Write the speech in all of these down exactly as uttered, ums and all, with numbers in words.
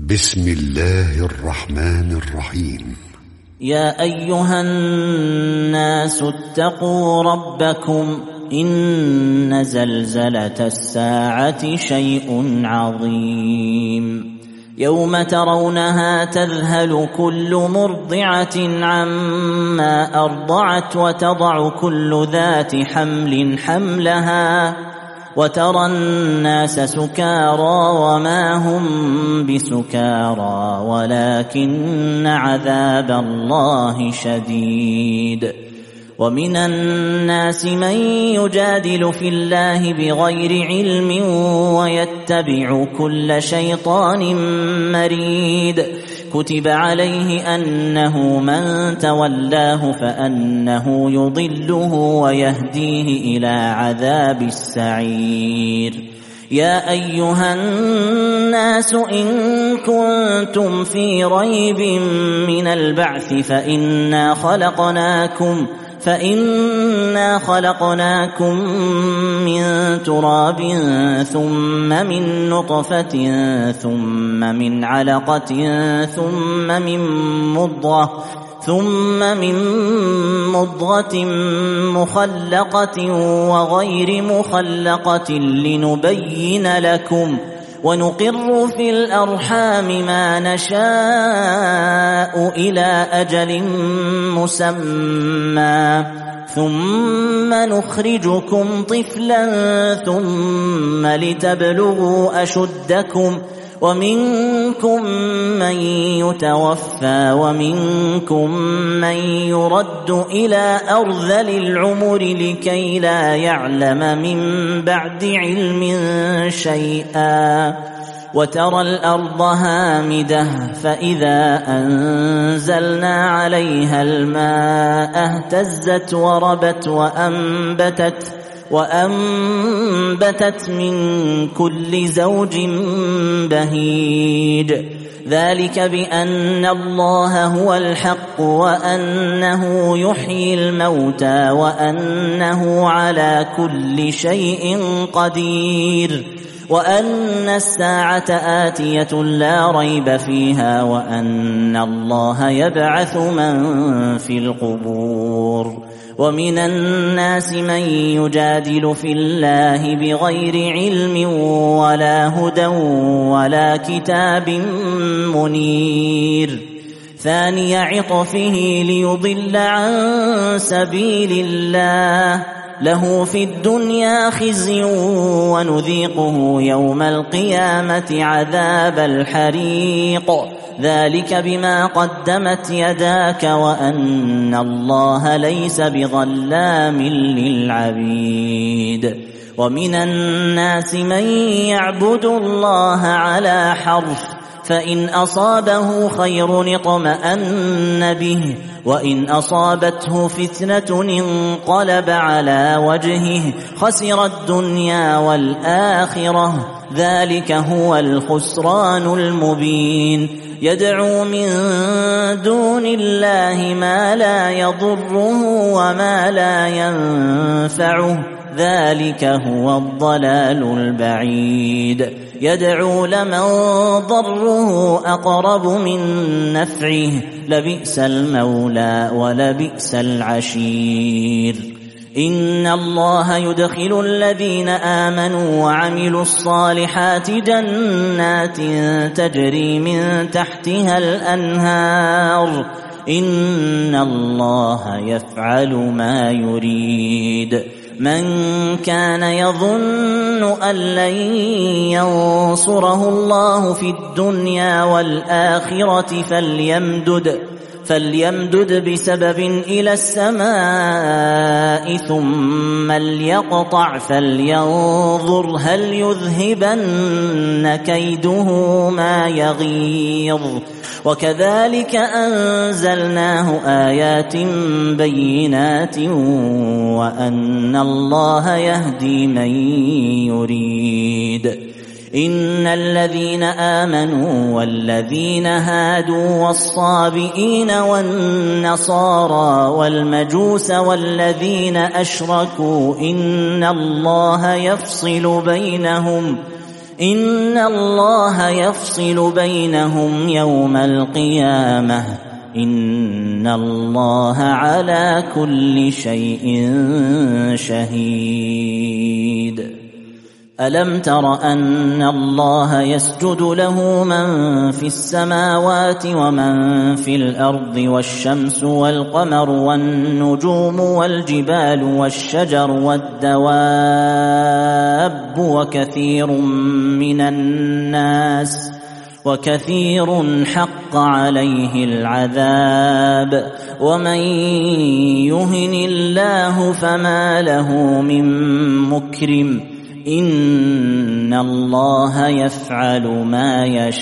بسم الله الرحمن الرحيم. يا أيها الناس اتقوا ربكم إن زلزلة الساعة شيء عظيم يوم ترونها تذهل كل مرضعة عما أرضعت وتضع كل ذات حمل حملها وترى الناس سكارى وما هم بسكارى ولكن عذاب الله شديد. ومن الناس من يجادل في الله بغير علم ويتبع كل شيطان مريد كتب عليه أنه من تولاه فأنه يضله ويهديه إلى عذاب السعير. يا أيها الناس إن كنتم في ريب من البعث فإنا خلقناكم فإنا خلقناكم من تراب ثم من نطفة ثم من علقة ثم من مضغة ثم من مضغة مخلقة وغير مخلقة لنبين لكم ونقر في الأرحام ما نشاء إلى أجل مسمى ثم نخرجكم طفلا ثم لتبلغوا أشدكم ومنكم من يتوفى ومنكم من يرد إلى أرذل العمر لكي لا يعلم من بعد علم شيئا وترى الأرض هامدة فإذا أنزلنا عليها الماء اهتزت وربت وأنبتت وأنبتت من كل زوج بهيج ذلك بأن الله هو الحق وأنه يحيي الموتى وأنه على كل شيء قدير وأن الساعة آتية لا ريب فيها وأن الله يبعث من في القبور. ومن الناس من يجادل في الله بغير علم ولا هدى ولا كتاب منير ثاني عطفه ليضل عن سبيل الله له في الدنيا خزي ونذيقه يوم القيامة عذاب الحريق ذلك بما قدمت يداك وأن الله ليس بظلام للعبيد. ومن الناس من يعبد الله على حرف فإن أصابه خير اطمأن به وإن أصابته فتنة انقلب على وجهه خسر الدنيا والآخرة ذلك هو الخسران المبين. يدعو من دون الله ما لا يضره وما لا ينفعه ذلك هو الضلال البعيد. يدعو لمن ضره أقرب من نفعه لبئس المولى ولبئس العشير. إن الله يدخل الذين آمنوا وعملوا الصالحات جنات تجري من تحتها الأنهار إن الله يفعل ما يريد. من كان يظن أن لن ينصره الله في الدنيا والآخرة فليمدد فليمدد بسبب إلى السماء ثم ليقطع فلينظر هل يذهبن كيده ما يغيظ وكذلك أنزلناه آيات بينات وأن الله يهدي من يريد. إن الذين آمنوا والذين هادوا والصابئين والنصارى والمجوس والذين أشركوا إن الله يفصل بينهم إن الله يفصل بينهم يوم القيامة إن الله على كل شيء شهيد. ألم تر أن الله يسجد له من في السماوات ومن في الأرض والشمس والقمر والنجوم والجبال والشجر والدواب وكثير من الناس وكثير حق عليه العذاب ومن يهن الله فما له من مكرم إن الله يفعل ما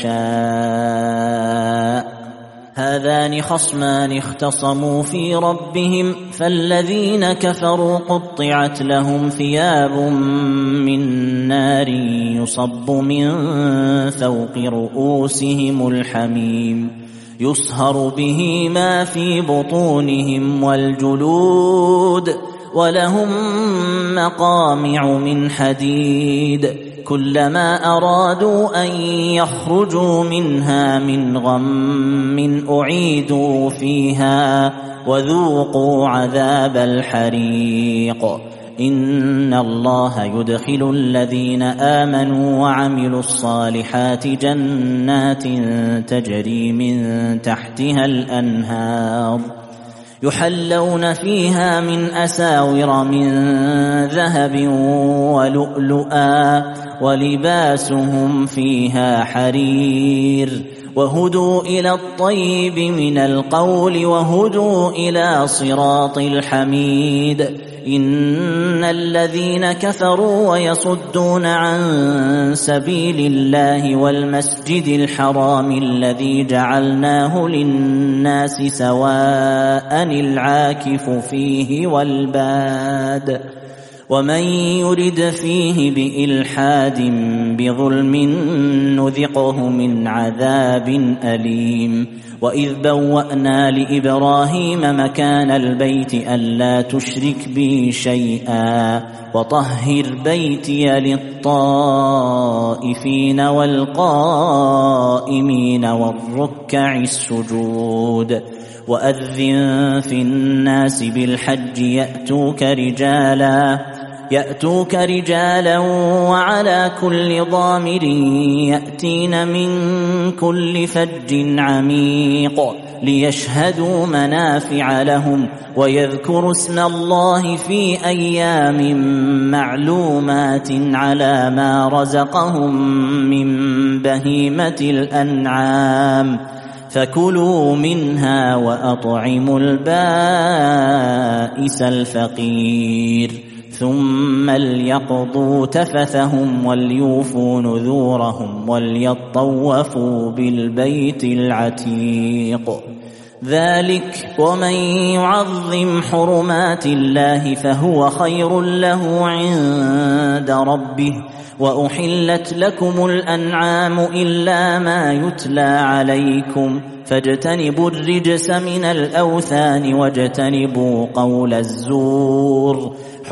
يشاء. هذان خصمان اختصموا في ربهم فالذين كفروا قطعت لهم ثياب من نار يصب من فوق رؤوسهم الحميم يصهر به ما في بطونهم والجلود ولهم مقامع من حديد كلما أرادوا أن يخرجوا منها من غم أعيدوا فيها وذوقوا عذاب الحريق. إن الله يدخل الذين آمنوا وعملوا الصالحات جنات تجري من تحتها الأنهار يحلون فيها من أساور من ذهب ولؤلؤا ولباسهم فيها حرير وهدوا إلى الطيب من القول وهدوا إلى صراط الحميد. إن الذين كفروا ويصدون عن سبيل الله والمسجد الحرام الذي جعلناه للناس سواء العاكف فيه والباد ومن يرد فيه بإلحاد بظلم نذقه من عذاب أليم. وإذ بوأنا لإبراهيم مكان البيت ألا تشرك بي شيئا وطهر بيتي للطائفين والقائمين والركع السجود. وأذن في الناس بالحج يأتوك رجالا يأتوك رجالا وعلى كل ضامر يأتين من كل فج عميق ليشهدوا منافع لهم ويذكروا اسم الله في أيام معلومات على ما رزقهم من بهيمة الأنعام فكلوا منها وأطعموا البائس الفقير ثم ليقضوا تفثهم وليوفوا نذورهم وليطوفوا بالبيت العتيق. ذلك ومن يعظم حرمات الله فهو خير له عند ربه. وأحلت لكم الأنعام إلا ما يتلى عليكم فاجتنبوا الرجس من الأوثان واجتنبوا قول الزور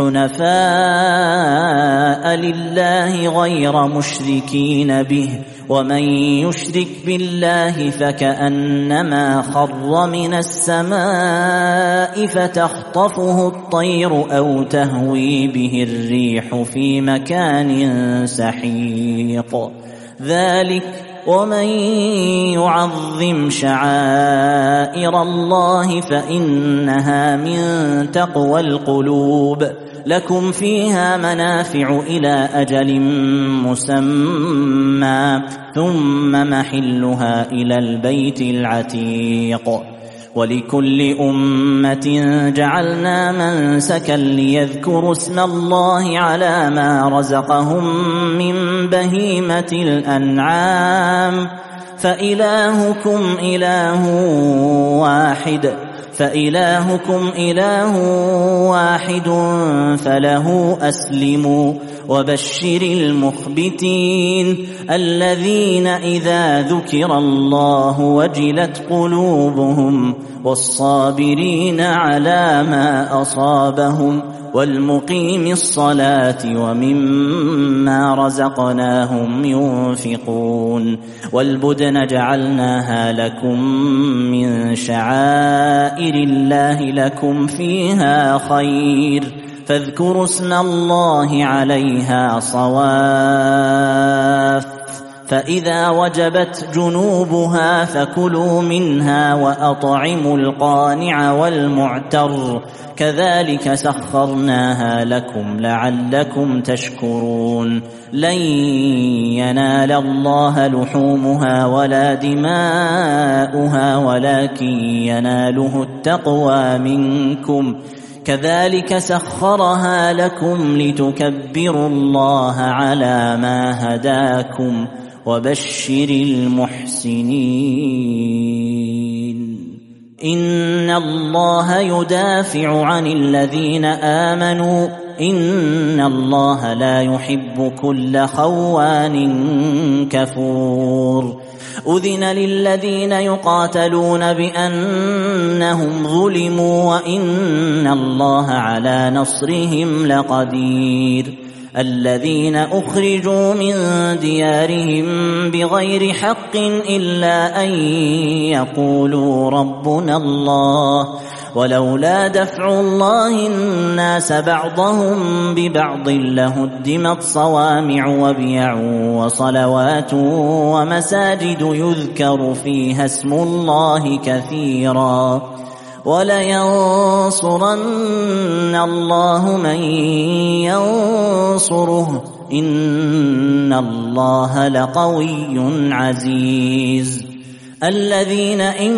حنفاء لله غير مشركين به ومن يشرك بالله فكأنما خر من السماء فتخطفه الطير أو تهوي به الريح في مكان سحيق. ذلك ومن يعظم شعائر الله فإنها من تقوى القلوب. لكم فيها منافع إلى أجل مسمى ثم محلها إلى البيت العتيق. ولكل أمة جعلنا منسكا ليذكروا اسم الله على ما رزقهم من بهيمة الأنعام فإلهكم إله واحد فإلهكم إله واحد فله أسلموا وبشر المخبتين الذين إذا ذكر الله وجلت قلوبهم والصابرين على ما أصابهم والمقيم الصلاة ومما رزقناهم ينفقون والبدن جعلناها لكم من شعائر الله لكم فيها خير فاذكروا اسم الله عليها صواف فإذا وجبت جنوبها فكلوا منها وأطعموا القانع والمعتر كذلك سخرناها لكم لعلكم تشكرون لن ينال الله لحومها ولا دماؤها ولكن يناله التقوى منكم كذلك سخرها لكم لتكبروا الله على ما هداكم وبشر المحسنين إن الله يدافع عن الذين آمنوا إن الله لا يحب كل خوان كفور أذن للذين يقاتلون بأنهم ظلموا وإن الله على نصرهم لقدير الذين أخرجوا من ديارهم بغير حق إلا أن يقولوا ربنا الله ولولا دفع الله الناس بعضهم ببعض لهدمت صوامع وبيع وصلوات ومساجد يذكر فيها اسم الله كثيرا ولينصرن الله من ينصره إن الله لقوي عزيز الذين إن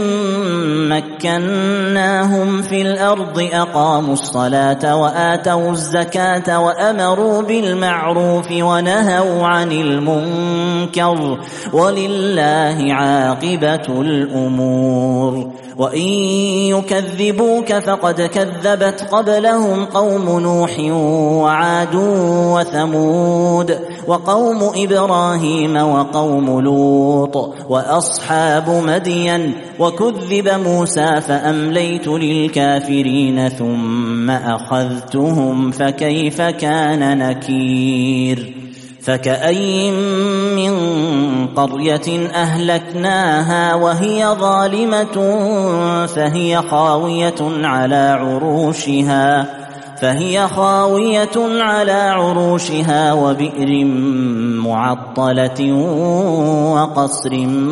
مكناهم في الأرض أقاموا الصلاة وآتوا الزكاة وأمروا بالمعروف ونهوا عن المنكر ولله عاقبة الأمور وإن يكذبوك فقد كذبت قبلهم قوم نوح وعاد وثمود وقوم إبراهيم وقوم لوط وأصحاب مدين وكذب موسى فأمليت للكافرين ثم أخذتهم فكيف كان نكير فكأي من قرية أهلكناها وهي ظالمة فهي خاوية على عروشها فهي خاوية على عروشها وبئر معطلة وقصر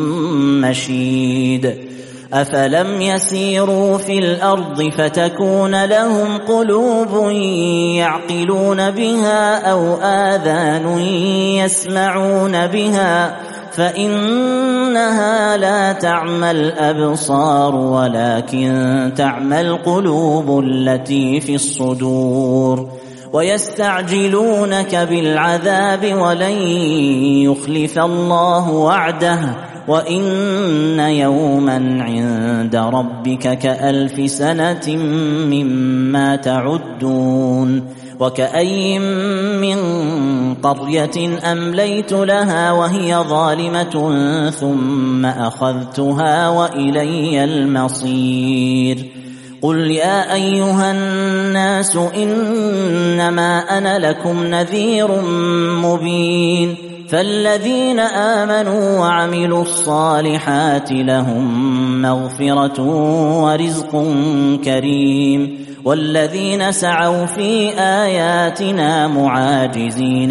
مشيد أفلم يسيروا في الأرض فتكون لهم قلوب يعقلون بها أو آذان يسمعون بها فإنها لا تعمى الأبصار ولكن تعمى القلوب التي في الصدور ويستعجلونك بالعذاب ولن يخلف الله وعده وإن يوما عند ربك كألف سنة مما تعدون وكأي من قرية أمليت لها وهي ظالمة ثم أخذتها وإلي المصير قل يا أيها الناس إنما أنا لكم نذير مبين فالذين آمنوا وعملوا الصالحات لهم مغفرة ورزق كريم والذين سعوا في آياتنا معاجزين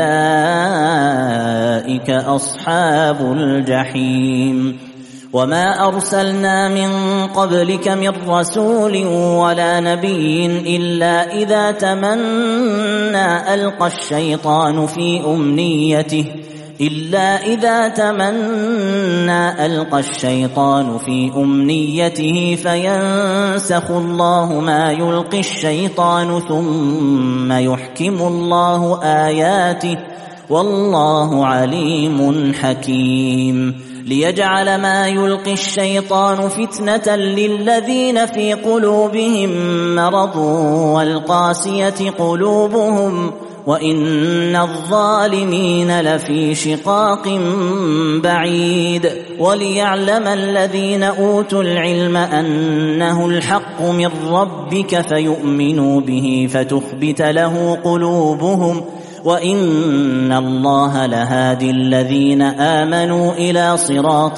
أولئك أصحاب الجحيم وما أرسلنا من قبلك من رسول ولا نبي إلا إذا تمنى ألقى الشيطان في أمنيته إلا إذا تمنى ألقى الشيطان في أمنيته فينسخ الله ما يلقي الشيطان ثم يحكم الله آياته والله عليم حكيم ليجعل ما يلقي الشيطان فتنة للذين في قلوبهم مرض والقاسية قلوبهم وإن الظالمين لفي شقاق بعيد وليعلم الذين أوتوا العلم أنه الحق من ربك فيؤمنوا به فتخبت له قلوبهم وإن الله لهادي الذين آمنوا إلى صراط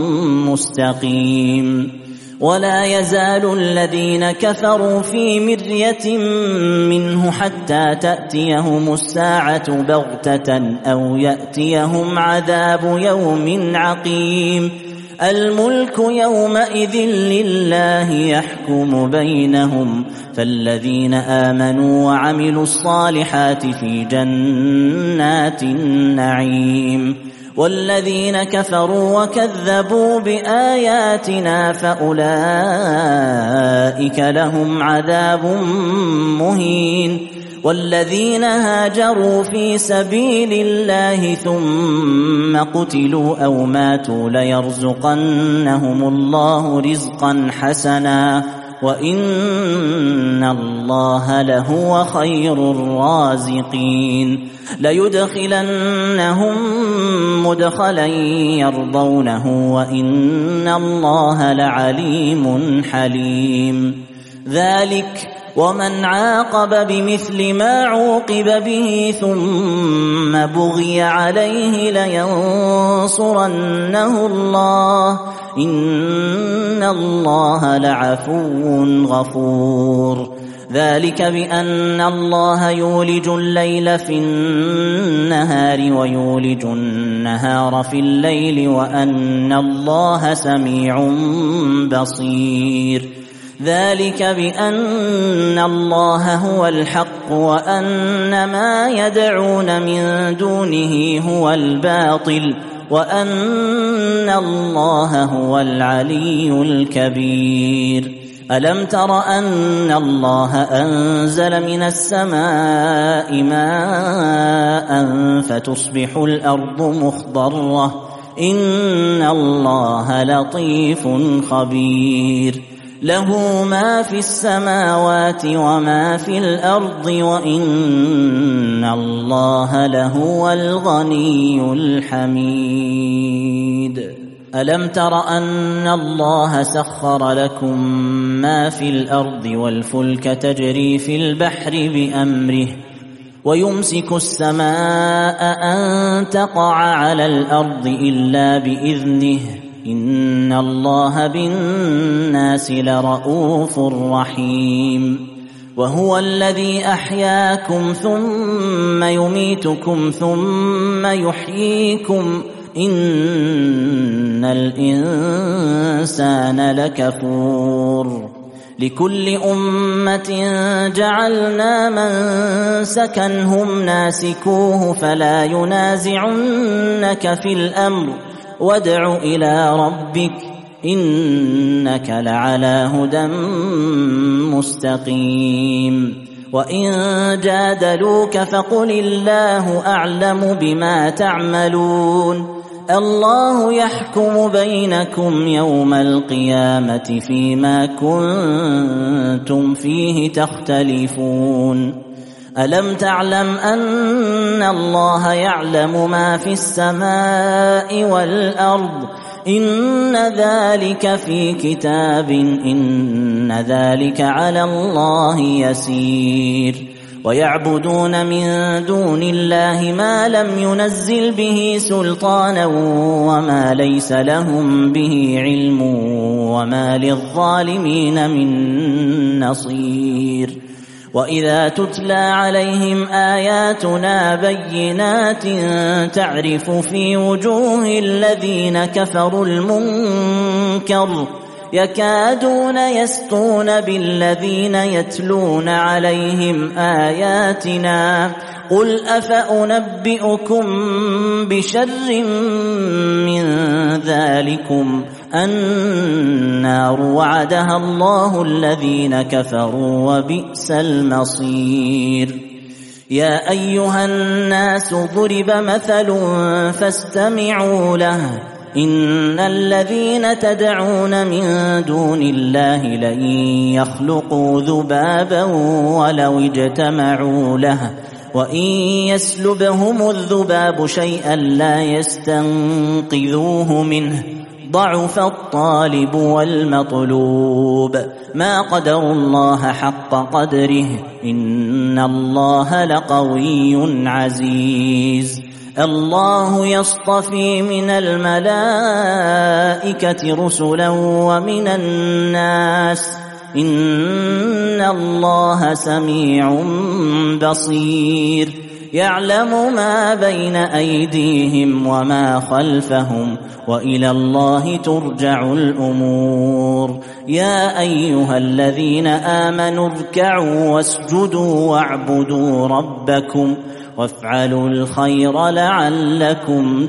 مستقيم ولا يزال الذين كفروا في مرية منه حتى تأتيهم الساعة بغتة أو يأتيهم عذاب يوم عقيم الملك يومئذ لله يحكم بينهم فالذين آمنوا وعملوا الصالحات في جنات النعيم والذين كفروا وكذبوا بآياتنا فأولئك لهم عذاب مهين والذين هاجروا في سبيل الله ثم قتلوا أو ماتوا ليرزقنهم الله رزقا حسنا وإن الله لهو خير الرازقين ليدخلنهم مدخلا يرضونه وإن الله لعليم حليم ذلك ومن عاقب بمثل ما عوقب به ثم بغي عليه لينصرنه الله إن الله لعفو غفور ذلك بأن الله يولج الليل في النهار ويولج النهار في الليل وأن الله سميع بصير ذلك بأن الله هو الحق وأن ما يدعون من دونه هو الباطل وأن الله هو العلي الكبير ألم تر أن الله أنزل من السماء ماء فتصبح الأرض مخضرة إن الله لطيف خبير له ما في السماوات وما في الأرض وإن الله لهو الغني الحميد ألم تر أن الله سخر لكم ما في الأرض والفلك تجري في البحر بأمره ويمسك السماء أن تقع على الأرض إلا بإذنه إن الله بالناس لرؤوف رحيم وهو الذي أحياكم ثم يميتكم ثم يحييكم إن الإنسان لكفور لكل أمة جعلنا منسكا هم ناسكوه فلا ينازعنك في الأمر وادع إلى ربك إنك لعلى هدى مستقيم وإن جادلوك فقل الله أعلم بما تعملون الله يحكم بينكم يوم القيامة فيما كنتم فيه تختلفون ألم تعلم أن الله يعلم ما في السماء والأرض إن ذلك في كتاب إن ذلك على الله يسير ويعبدون من دون الله ما لم ينزل به سلطانا وما ليس لهم به علم وما للظالمين من نصير وإذا تتلى عليهم آياتنا بينات تعرف في وجوه الذين كفروا المنكر يكادون يسطون بالذين يتلون عليهم آياتنا قل أفأنبئكم بشر من ذلكم النار وعدها الله الذين كفروا وبئس المصير يا أيها الناس ضرب مثل فاستمعوا له إن الذين تدعون من دون الله لن يخلقوا ذبابا ولو اجتمعوا له وإن يسلبهم الذباب شيئا لا يستنقذوه منه ضعف الطالب والمطلوب ما قدروا الله حق قدره إن الله لقوي عزيز الله يصطفي من الملائكة رسلا ومن الناس إن الله سميع بصير يعلم ما بين أيديهم وما خلفهم وإلى الله ترجع الأمور يا أيها الذين آمنوا اركعوا واسجدوا واعبدوا ربكم وافعلوا الخير لعلكم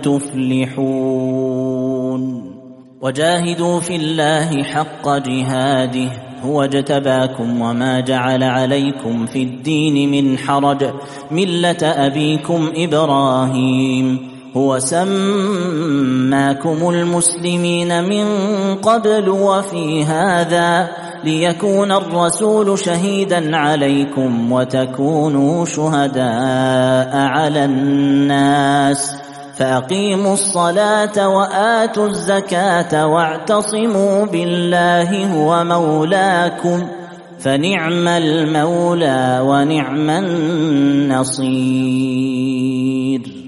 تفلحون وجاهدوا في الله حق جهاده هو اجتباكم وما جعل عليكم في الدين من حرج ملة أبيكم إبراهيم هو سماكم المسلمين من قبل وفي هذا ليكون الرسول شهيدا عليكم وتكونوا شهداء على الناس فأقيموا الصلاة وآتوا الزكاة واعتصموا بالله هو مولاكم فنعم المولى ونعم النصير